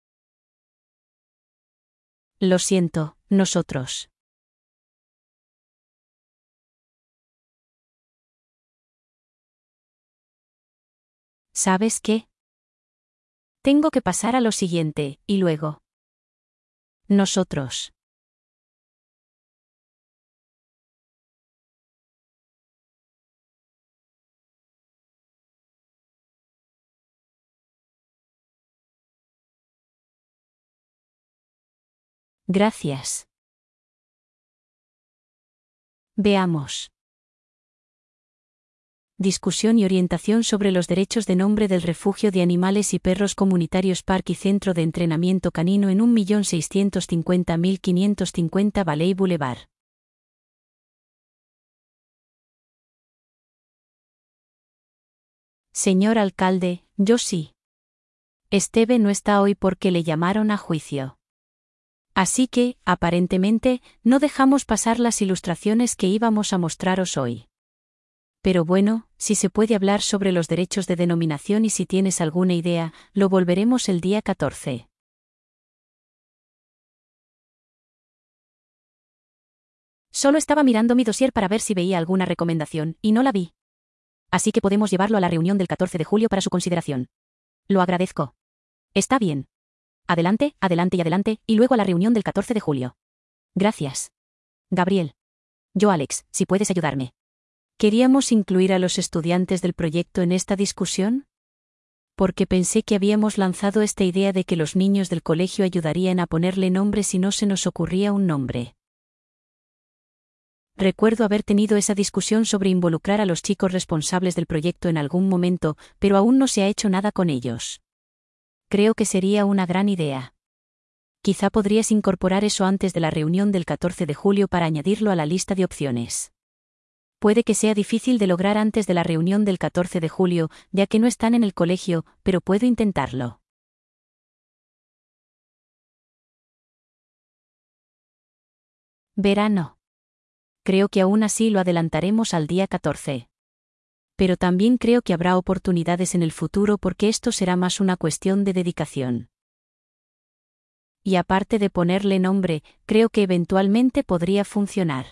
Lo siento, nosotros. ¿Sabes qué? Tengo que pasar a lo siguiente, y luego. Nosotros. Gracias. Veamos. Discusión y orientación sobre los derechos de nombre del refugio de animales y perros comunitarios Parque y Centro de Entrenamiento Canino en 1.650.550 Valley Boulevard. Señor alcalde, yo sí. Esteve no está hoy porque le llamaron a juicio. Así que, aparentemente, no dejamos pasar las ilustraciones que íbamos a mostraros hoy. Pero bueno, si se puede hablar sobre los derechos de denominación y si tienes alguna idea, lo volveremos el día 14. Solo estaba mirando mi dossier para ver si veía alguna recomendación, y no la vi. Así que podemos llevarlo a la reunión del 14 de julio para su consideración. Lo agradezco. Está bien. Adelante, adelante y adelante, y luego a la reunión del 14 de julio. Gracias. Gabriel. Yo Alex, si puedes ayudarme. ¿Queríamos incluir a los estudiantes del proyecto en esta discusión? Porque pensé que habíamos lanzado esta idea de que los niños del colegio ayudarían a ponerle nombre si no se nos ocurría un nombre. Recuerdo haber tenido esa discusión sobre involucrar a los chicos responsables del proyecto en algún momento, pero aún no se ha hecho nada con ellos. Creo que sería una gran idea. Quizá podrías incorporar eso antes de la reunión del 14 de julio para añadirlo a la lista de opciones. Puede que sea difícil de lograr antes de la reunión del 14 de julio, ya que no están en el colegio, pero puedo intentarlo. Verano. Creo que aún así lo adelantaremos al día 14. Pero también creo que habrá oportunidades en el futuro porque esto será más una cuestión de dedicación. Y aparte de ponerle nombre, creo que eventualmente podría funcionar.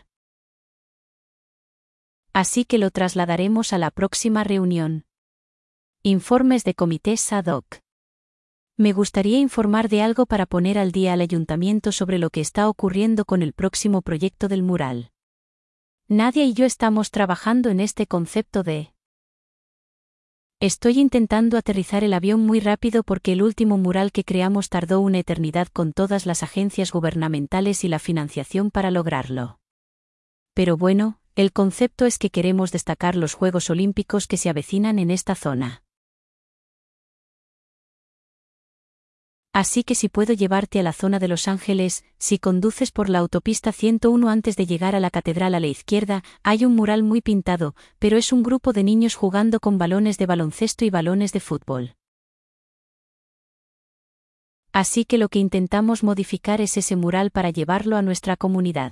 Así que lo trasladaremos a la próxima reunión. Informes de comités ad hoc. Me gustaría informar de algo para poner al día al ayuntamiento sobre lo que está ocurriendo con el próximo proyecto del mural. Nadia y yo estamos trabajando en este concepto de... Estoy intentando aterrizar el avión muy rápido porque el último mural que creamos tardó una eternidad con todas las agencias gubernamentales y la financiación para lograrlo. Pero bueno, el concepto es que queremos destacar los Juegos Olímpicos que se avecinan en esta zona. Así que si puedo llevarte a la zona de Los Ángeles, si conduces por la autopista 101 antes de llegar a la catedral a la izquierda, hay un mural muy pintado, pero es un grupo de niños jugando con balones de baloncesto y balones de fútbol. Así que lo que intentamos modificar es ese mural para llevarlo a nuestra comunidad.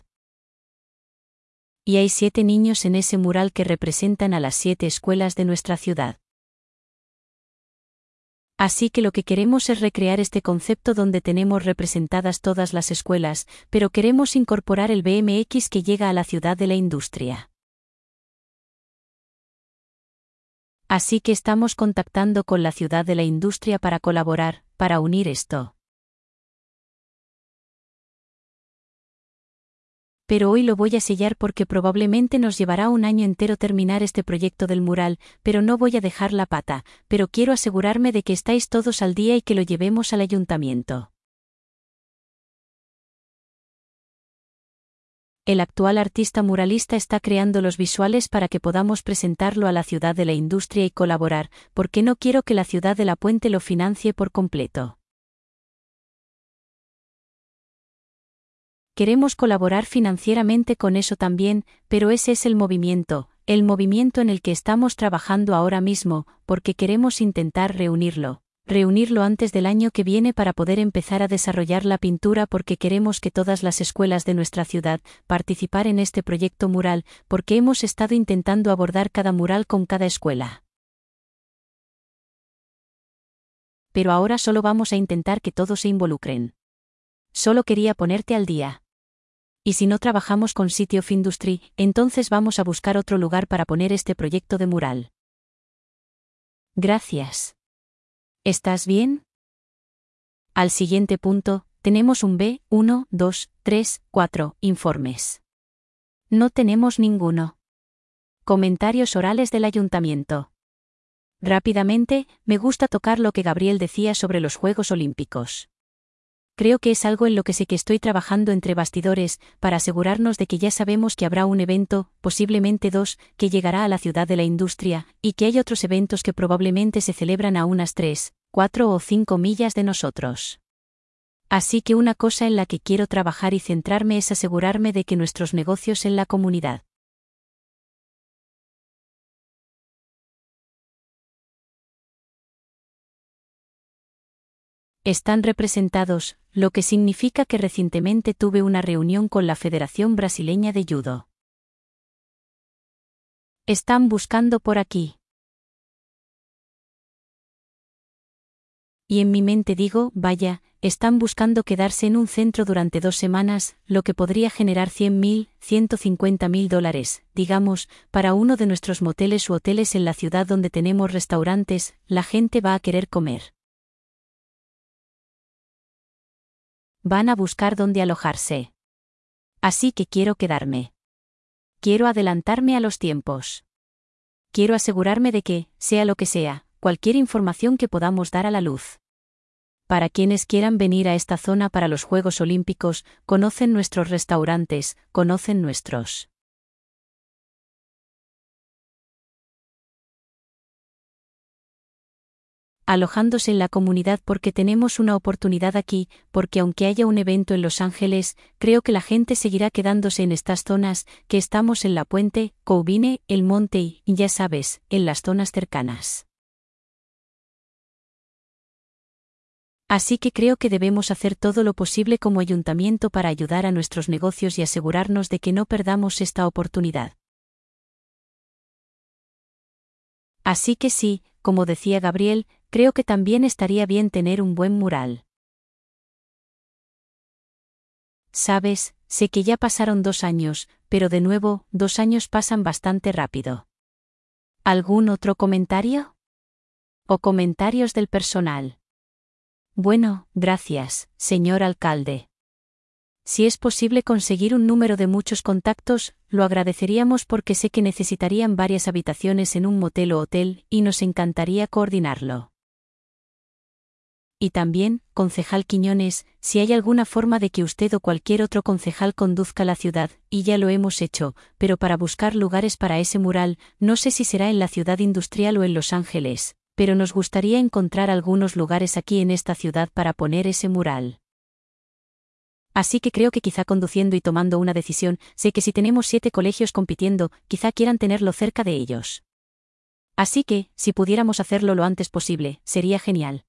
Y hay 7 niños en ese mural que representan a las 7 escuelas de nuestra ciudad. Así que lo que queremos es recrear este concepto donde tenemos representadas todas las escuelas, pero queremos incorporar el BMX que llega a la ciudad de la industria. Así que estamos contactando con la ciudad de la industria para colaborar, para unir esto. Pero hoy lo voy a sellar porque probablemente nos llevará un año entero terminar este proyecto del mural, pero no voy a dejar la pata, pero quiero asegurarme de que estáis todos al día y que lo llevemos al ayuntamiento. El actual artista muralista está creando los visuales para que podamos presentarlo a la ciudad de la industria y colaborar, porque no quiero que la ciudad de La Puente lo financie por completo. Queremos colaborar financieramente con eso también, pero ese es el movimiento en el que estamos trabajando ahora mismo, porque queremos intentar reunirlo antes del año que viene para poder empezar a desarrollar la pintura porque queremos que todas las escuelas de nuestra ciudad participar en este proyecto mural, porque hemos estado intentando abordar cada mural con cada escuela. Pero ahora solo vamos a intentar que todos se involucren. Solo quería ponerte al día. Y si no trabajamos con City of Industry, entonces vamos a buscar otro lugar para poner este proyecto de mural. Gracias. ¿Estás bien? Al siguiente punto, tenemos un B, 1, 2, 3, 4, informes. No tenemos ninguno. Comentarios orales del ayuntamiento. Rápidamente, me gusta tocar lo que Gabriel decía sobre los Juegos Olímpicos. Creo que es algo en lo que sé que estoy trabajando entre bastidores, para asegurarnos de que ya sabemos que habrá un evento, posiblemente dos, que llegará a la ciudad de la industria, y que hay otros eventos que probablemente se celebran a unas 3, 4 o 5 millas de nosotros. Así que una cosa en la que quiero trabajar y centrarme es asegurarme de que nuestros negocios en la comunidad están representados, lo que significa que recientemente tuve una reunión con la Federación Brasileña de Judo. Están buscando por aquí. Y en mi mente digo, vaya, están buscando quedarse en un centro durante 2 semanas, lo que podría generar $100,000, $150,000, digamos, para uno de nuestros moteles u hoteles en la ciudad donde tenemos restaurantes, la gente va a querer comer. Van a buscar dónde alojarse. Así que quiero quedarme. Quiero adelantarme a los tiempos. Quiero asegurarme de que, sea lo que sea, cualquier información que podamos dar a la luz. Para quienes quieran venir a esta zona para los Juegos Olímpicos, conocen nuestros restaurantes, conocen nuestros alojándose en la comunidad porque tenemos una oportunidad aquí, porque aunque haya un evento en Los Ángeles, creo que la gente seguirá quedándose en estas zonas, que estamos en La Puente, Coubine, El Monte y, ya sabes, en las zonas cercanas. Así que creo que debemos hacer todo lo posible como ayuntamiento para ayudar a nuestros negocios y asegurarnos de que no perdamos esta oportunidad. Así que sí, como decía Gabriel, creo que también estaría bien tener un buen mural. Sabes, sé que ya pasaron 2 años, pero de nuevo, 2 años pasan bastante rápido. ¿Algún otro comentario? ¿O comentarios del personal? Bueno, gracias, señor alcalde. Si es posible conseguir un número de muchos contactos, lo agradeceríamos porque sé que necesitarían varias habitaciones en un motel o hotel, y nos encantaría coordinarlo. Y también, concejal Quiñones, si hay alguna forma de que usted o cualquier otro concejal conduzca la ciudad, y ya lo hemos hecho, pero para buscar lugares para ese mural, no sé si será en la ciudad industrial o en Los Ángeles, pero nos gustaría encontrar algunos lugares aquí en esta ciudad para poner ese mural. Así que creo que quizá conduciendo y tomando una decisión, sé que si tenemos 7 colegios compitiendo, quizá quieran tenerlo cerca de ellos. Así que, si pudiéramos hacerlo lo antes posible, sería genial.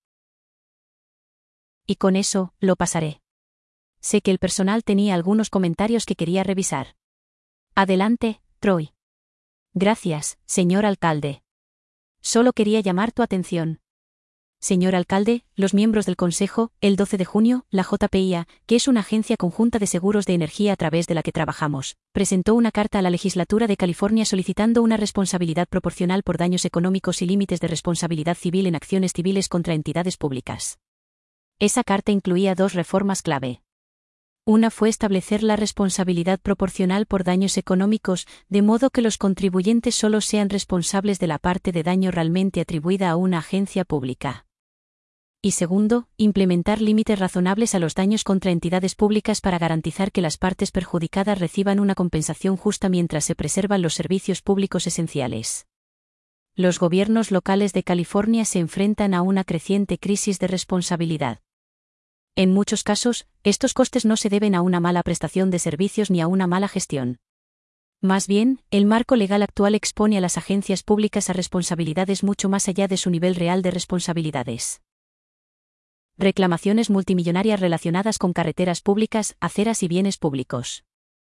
Y con eso, lo pasaré. Sé que el personal tenía algunos comentarios que quería revisar. Adelante, Troy. Gracias, señor alcalde. Solo quería llamar tu atención. Señor alcalde, los miembros del Consejo, el 12 de junio, la JPIA, que es una agencia conjunta de seguros de energía a través de la que trabajamos, presentó una carta a la legislatura de California solicitando una responsabilidad proporcional por daños económicos y límites de responsabilidad civil en acciones civiles contra entidades públicas. Esa carta incluía dos reformas clave. Una fue establecer la responsabilidad proporcional por daños económicos, de modo que los contribuyentes solo sean responsables de la parte de daño realmente atribuida a una agencia pública. Y segundo, implementar límites razonables a los daños contra entidades públicas para garantizar que las partes perjudicadas reciban una compensación justa mientras se preservan los servicios públicos esenciales. Los gobiernos locales de California se enfrentan a una creciente crisis de responsabilidad. En muchos casos, estos costes no se deben a una mala prestación de servicios ni a una mala gestión. Más bien, el marco legal actual expone a las agencias públicas a responsabilidades mucho más allá de su nivel real de responsabilidades. Reclamaciones multimillonarias relacionadas con carreteras públicas, aceras y bienes públicos.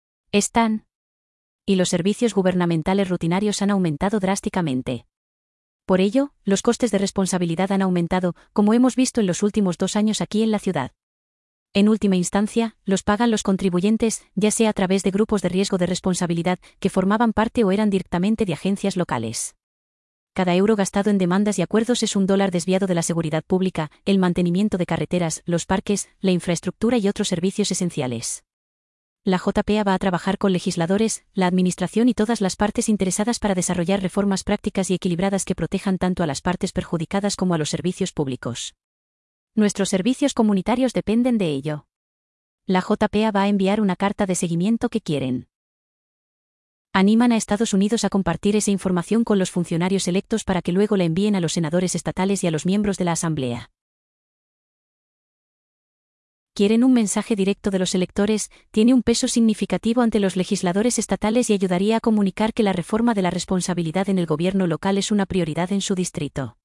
Y los servicios gubernamentales rutinarios han aumentado drásticamente. Por ello, los costes de responsabilidad han aumentado, como hemos visto en los últimos 2 años aquí en la ciudad. En última instancia, los pagan los contribuyentes, ya sea a través de grupos de riesgo de responsabilidad, que formaban parte o eran directamente de agencias locales. Cada euro gastado en demandas y acuerdos es $1 desviado de la seguridad pública, el mantenimiento de carreteras, los parques, la infraestructura y otros servicios esenciales. La JPA va a trabajar con legisladores, la administración y todas las partes interesadas para desarrollar reformas prácticas y equilibradas que protejan tanto a las partes perjudicadas como a los servicios públicos. Nuestros servicios comunitarios dependen de ello. La JPA va a enviar una carta de seguimiento que quieren. Animan a Estados Unidos a compartir esa información con los funcionarios electos para que luego la envíen a los senadores estatales y a los miembros de la Asamblea. Quieren un mensaje directo de los electores, tiene un peso significativo ante los legisladores estatales y ayudaría a comunicar que la reforma de la responsabilidad en el gobierno local es una prioridad en su distrito.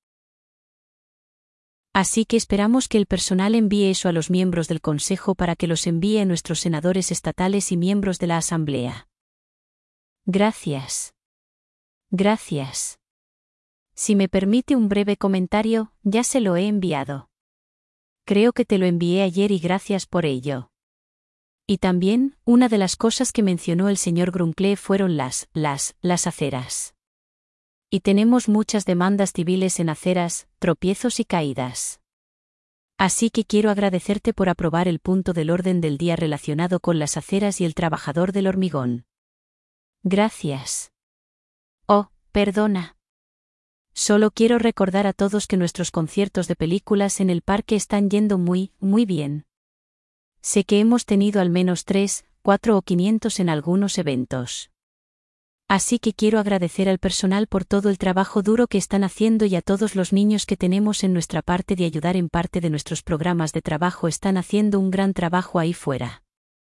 Así que esperamos que el personal envíe eso a los miembros del Consejo para que los envíe a nuestros senadores estatales y miembros de la Asamblea. Gracias. Gracias. Si me permite un breve comentario, ya se lo he enviado. Creo que te lo envié ayer y gracias por ello. Y también, una de las cosas que mencionó el señor Gruncle fueron las aceras. Y tenemos muchas demandas civiles en aceras, tropiezos y caídas. Así que quiero agradecerte por aprobar el punto del orden del día relacionado con las aceras y el trabajador del hormigón. Gracias. Oh, perdona. Solo quiero recordar a todos que nuestros conciertos de películas en el parque están yendo muy bien. Sé que hemos tenido al menos 3, 4 o 500 en algunos eventos. Así que quiero agradecer al personal por todo el trabajo duro que están haciendo y a todos los niños que tenemos en nuestra parte de ayudar en parte de nuestros programas de trabajo están haciendo un gran trabajo ahí fuera.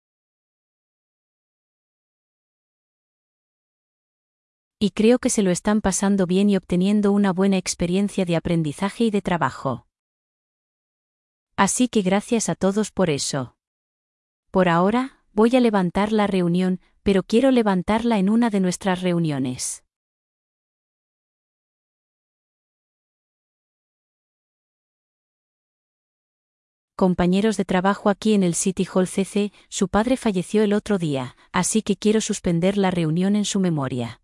Y creo que se lo están pasando bien y obteniendo una buena experiencia de aprendizaje y de trabajo. Así que gracias a todos por eso. Por ahora, voy a levantar la reunión, pero quiero levantarla en una de nuestras reuniones. Compañeros de trabajo aquí en el City Hall CC, su padre falleció el otro día, así que quiero suspender la reunión en su memoria.